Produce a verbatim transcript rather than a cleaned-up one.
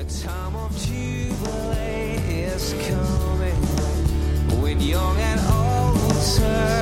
time of jubilee is coming, when young and old will turn.